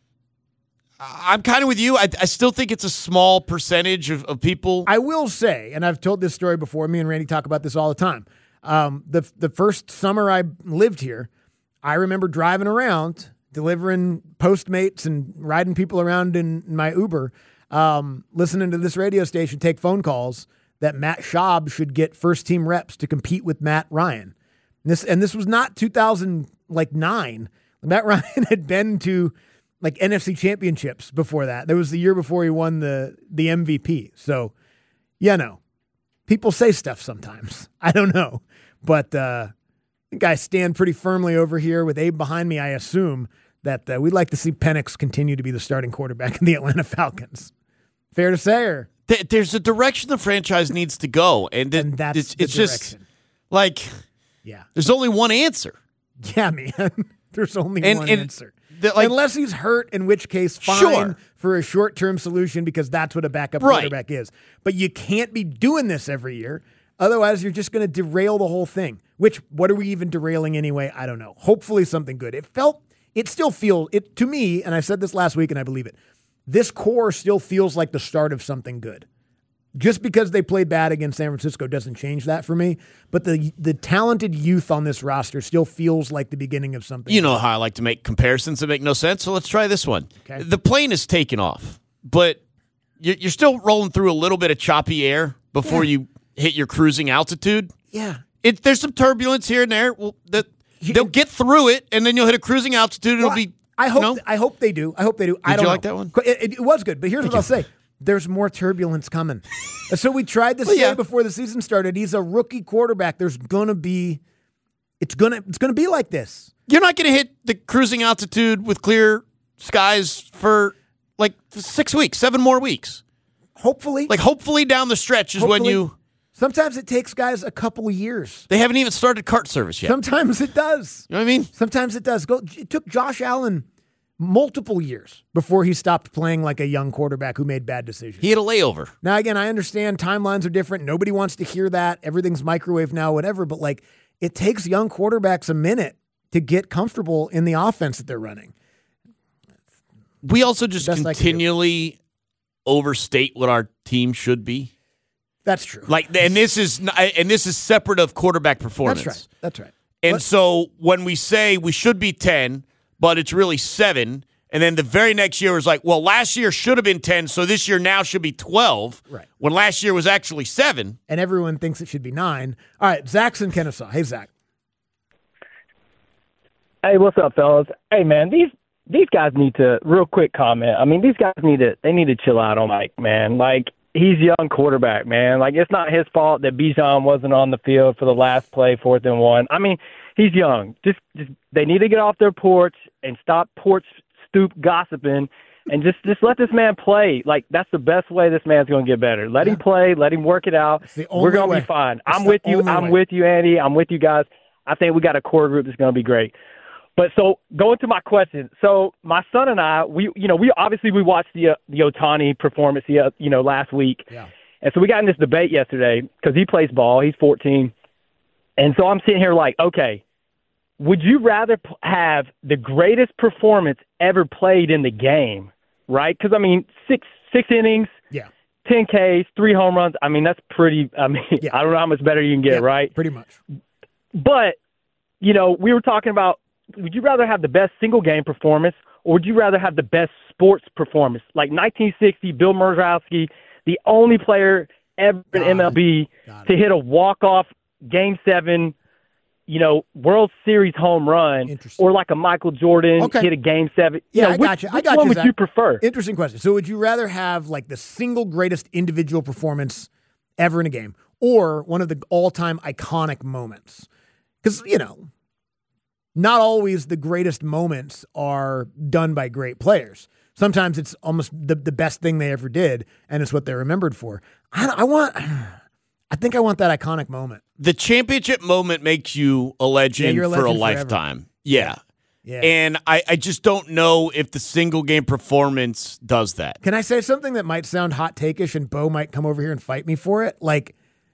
I'm kind of with you. I, I still think it's a small percentage of, of people. I will say, and I've told this story before, me and Randy talk about this all the time. Um, the the first summer I lived here, I remember driving around, delivering Postmates and riding people around in my Uber, um, listening to this radio station take phone calls that Matt Schaub should get first-team reps to compete with Matt Ryan. And this and this was not two thousand nine. Matt Ryan had been to like N F C championships before that. That was the year before he won the the M V P. So, you know, people say stuff sometimes. I don't know. But uh, I think I stand pretty firmly over here with Abe behind me. I assume that uh, we'd like to see Penix continue to be the starting quarterback in the Atlanta Falcons. Fair to say, or? There's a direction the franchise needs to go. And, th- and that's it's, the it's direction. just like, yeah, there's only one answer. Yeah, man. There's only and, one and answer. The, like, Unless he's hurt, in which case, fine sure. for a short-term solution because that's what a backup right. quarterback is. But you can't be doing this every year. Otherwise, you're just going to derail the whole thing. Which, what are we even derailing anyway? I don't know. Hopefully something good. It felt, it still feels, it to me, and I said this last week and I believe it, this core still feels like the start of something good. Just because they played bad against San Francisco doesn't change that for me. But the the talented youth on this roster still feels like the beginning of something. You know how I like to make comparisons that make no sense, so let's try this one. Okay. The plane is taking off, but you're still rolling through a little bit of choppy air before yeah. you hit your cruising altitude. Yeah. It, there's some turbulence here and there. Well, that they'll get through it, and then you'll hit a cruising altitude, and well, it'll be. I hope. You know, I hope they do. I hope they do. Did I don't you know. like that one? It, it was good, but here's Thank what you. I'll say. There's more turbulence coming. So we tried to well, say yeah. before the season started, he's a rookie quarterback. There's gonna be, it's gonna, it's gonna be like this. You're not gonna hit the cruising altitude with clear skies for like six weeks, seven more weeks. Hopefully, like hopefully down the stretch is hopefully. when you. Sometimes it takes guys a couple of years. They haven't even started cart service yet. Sometimes it does. You know what I mean? Sometimes it does. Go. It took Josh Allen multiple years before he stopped playing like a young quarterback who made bad decisions. He had a layover. Now, again, I understand timelines are different. Nobody wants to hear that. Everything's microwave now, whatever. But, like, it takes young quarterbacks a minute to get comfortable in the offense that they're running. We also just continually overstate what our team should be. That's true. Like, and this is and this is separate of quarterback performance. That's right. That's right. And Let's, so when we say we should be ten, but it's really seven, and then the very next year is like, well, last year should have been ten, so this year now should be twelve. Right. When last year was actually seven. And everyone thinks it should be nine. All right, Zach's in Kennesaw. Hey, Zach. Hey, what's up, fellas? Hey, man, these these guys need to, real quick comment. I mean, these guys need to, they need to chill out on Mike, man. Like, he's a young quarterback, man. Like, it's not his fault that Bijan wasn't on the field for the last play, fourth and one. I mean, he's young. Just, just they need to get off their porch and stop porch stoop gossiping and just, just let this man play. Like, that's the best way this man's going to get better. Let yeah. him play. Let him work it out. We're going to be fine. It's I'm with you. I'm way. with you, Andy. I'm with you guys. I think we got a core group that's going to be great. But so going to my question, so my son and I, we you know we obviously we watched the uh, the Ohtani performance the, you know last week, yeah. and so we got in this debate yesterday because he plays ball, he's fourteen, and so I'm sitting here like, okay, would you rather p- have the greatest performance ever played in the game, right? Because I mean six six innings, yeah, ten Ks, three home runs. I mean that's pretty. I mean yeah. I don't know how much better you can get, yeah, right? Pretty much. But you know we were talking about. Would you rather have the best single game performance or would you rather have the best sports performance? Like nineteen sixty, Bill Murkowski, the only player ever in M L B to hit a walk-off game seven, you know, World Series home run, or like a Michael Jordan okay. hit a game seven. Yeah, you know, I which, got you. I which got one you, would Zach. you prefer? Interesting question. So would you rather have like the single greatest individual performance ever in a game or one of the all-time iconic moments? Because, you know, not always the greatest moments are done by great players. Sometimes it's almost the, the best thing they ever did, and it's what they're remembered for. I, I want, I think I want that iconic moment. The championship moment makes you a legend, yeah, a legend for a forever. lifetime. Yeah. Yeah. And I, I just don't know if the single game performance does that. Can I say something that might sound hot take-ish and Bo might come over here and fight me for it? Like,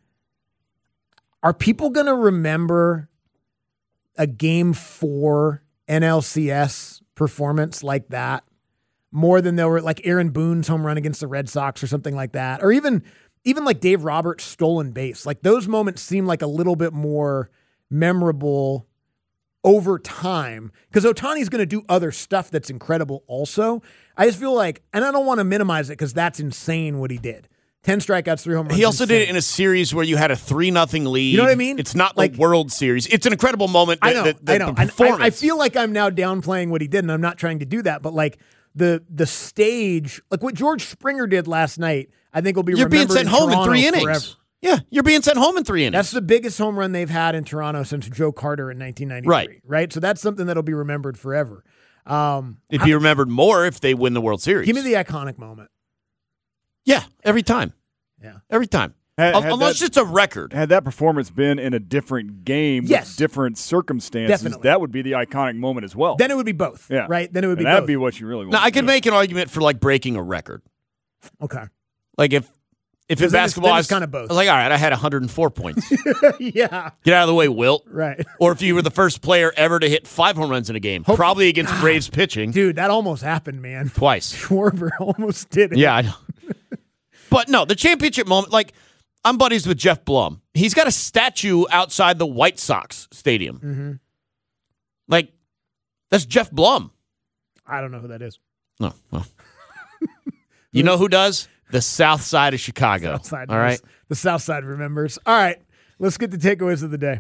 are people going to remember a game four N L C S performance like that more than they were like Aaron Boone's home run against the Red Sox or something like that? Or even, even like Dave Roberts' stolen base. Like those moments seem like a little bit more memorable over time, because Ohtani's going to do other stuff that's incredible also. I just feel like, and I don't want to minimize it because that's insane what he did. ten strikeouts, three home runs. He also insane. did it in a series where you had a three nothing lead. You know what I mean? It's not like the World Series. It's an incredible moment. That, I know, that, that I know. The And performance. I, I feel like I'm now downplaying what he did, and I'm not trying to do that, but like the the stage, like what George Springer did last night, I think will be You're being remembered sent in home in Toronto three innings. forever. Yeah, you're being sent home in three innings. That's the biggest home run they've had in Toronto since Joe Carter in nineteen ninety-three. Right. Right? So that's something that'll be remembered forever. Um, It'd be remembered more if they win the World Series. Give me the iconic moment. Yeah, every time. Yeah. Every time. Had, had Unless that, it's a record. Had that performance been in a different game Yes. with different circumstances, Definitely. that would be the iconic moment as well. Then it would be both. Yeah. Right? Then it would be and that'd both. be what you really want. Now, I could do. make an argument for like breaking a record. Okay. Like if if in Then it's- basketball, then I it's was, kinda both. I was like, all right, I had one hundred four points. Yeah. Get out of the way, Wilt. Right. Or if you were the first player ever to hit five home runs in a game, probably against Braves pitching. Dude, that almost happened, man. Twice. Schwarber almost did it. Yeah, I know. But no, the championship moment, like, I'm buddies with Jeff Blum. He's got a statue outside the White Sox stadium. Mm-hmm. Like, that's Jeff Blum. I don't know who that is. No. Well. You know who does? The South Side of Chicago. South side All right. knows. The South Side remembers. All right. Let's get the takeaways of the day.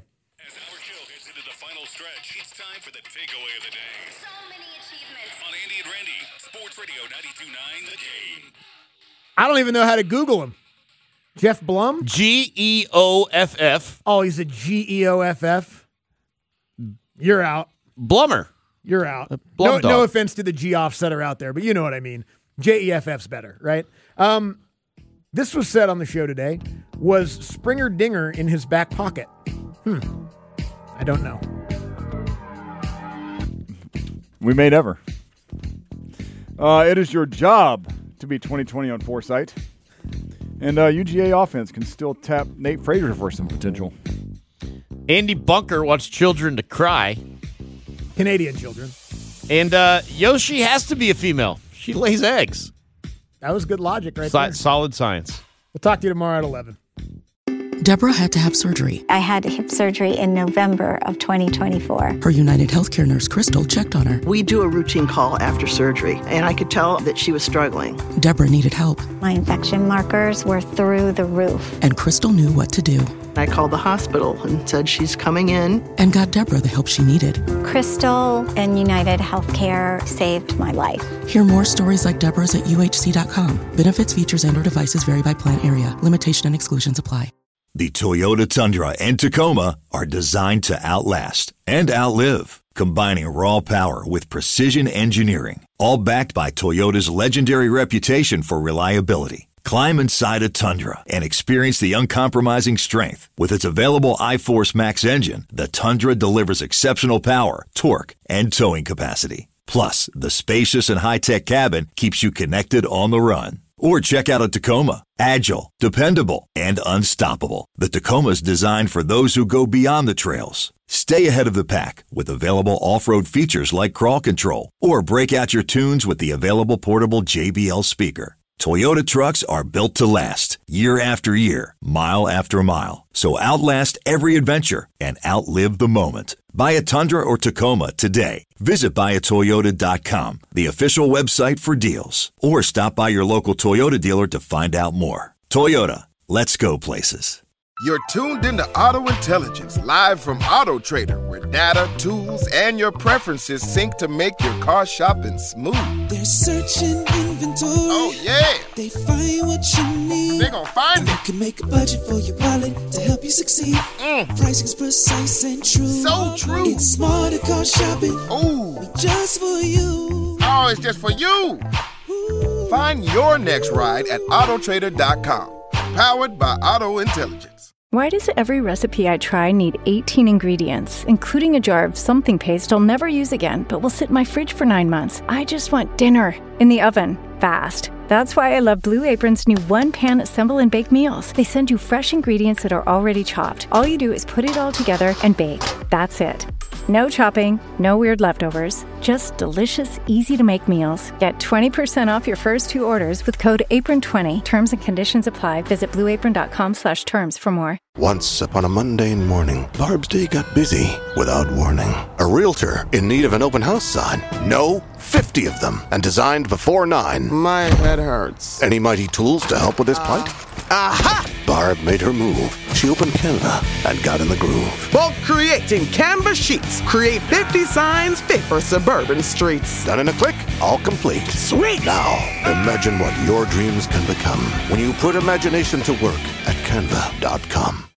I don't even know how to Google him. Jeff Blum? G E O F F. Oh, he's a G E O F F. You're out. Blummer. You're out. Blum No, dog. no offense to the G offsetter out there, but you know what I mean. J E F F's better, right? Um, this was said on the show today. Was Springer Dinger in his back pocket? Hmm. I don't know. We may never. Uh, it is your job to be twenty twenty on Foresight. And uh, U G A offense can still tap Nate Frazier for some potential. Andy Bunker wants children to cry. Canadian children. And uh, Yoshi has to be a female. She lays eggs. That was good logic right So- there. solid science. We'll talk to you tomorrow at eleven. Deborah had to have surgery. I had hip surgery in November of twenty twenty-four. Her United Healthcare nurse, Crystal, checked on her. We do a routine call after surgery, and I could tell that she was struggling. Deborah needed help, My infection markers were through the roof. and Crystal knew what to do I called the hospital and said she's coming in. and got Deborah the help she needed. Crystal and United Healthcare saved my life. Hear more stories like Deborah's at U H C dot com. Benefits, features, and or devices vary by plan area. Limitation and exclusions apply. The Toyota Tundra and Tacoma are designed to outlast and outlive, combining raw power with precision engineering, all backed by Toyota's legendary reputation for reliability. Climb inside a Tundra and experience the uncompromising strength. With its available iForce Max engine, the Tundra delivers exceptional power, torque, and towing capacity. Plus, the spacious and high-tech cabin keeps you connected on the run. Or check out a Tacoma. Agile, dependable, and unstoppable. The Tacoma's designed for those who go beyond the trails. Stay ahead of the pack with available off-road features like crawl control. Or break out your tunes with the available portable J B L speaker. Toyota trucks are built to last, year after year, mile after mile. So outlast every adventure and outlive the moment. Buy a Tundra or Tacoma today. Visit buy a toyota dot com, the official website for deals. Or stop by your local Toyota dealer to find out more. Toyota, let's go places. You're tuned into Auto Intelligence, live from Auto Trader, where data, tools, and your preferences sync to make your car shopping smooth. They're searching inventory. Oh, yeah. They find what you need. They gon' find it. You can make a budget for your wallet to help you succeed. Mm. Pricing's precise and true. So true. It's smarter car shopping. Ooh. Just for you. Oh, it's just for you. Ooh. Find your next ride at auto trader dot com. Powered by Auto Intelligence. Why does every recipe I try need eighteen ingredients, including a jar of something paste I'll never use again, but will sit in my fridge for nine months? I just want dinner in the oven, fast. That's why I love Blue Apron's new one-pan assemble and bake meals. They send you fresh ingredients that are already chopped. All you do is put it all together and bake. That's it. No chopping, no weird leftovers, just delicious, easy-to-make meals. Get twenty percent off your first two orders with code apron twenty. Terms and conditions apply. Visit blue apron dot com slash terms for more. Once upon a mundane morning, Barb's day got busy without warning. A realtor in need of an open house sign. No, fifty of them, and designed before nine. My head hurts. Any mighty tools to help with this plight? Aha! Barb made her move. She opened Canva and got in the groove. Bulk creating Canva sheets. Create fifty signs fit for suburban streets. Done in a click, all complete. Sweet! Now, imagine what your dreams can become when you put imagination to work at canva dot com.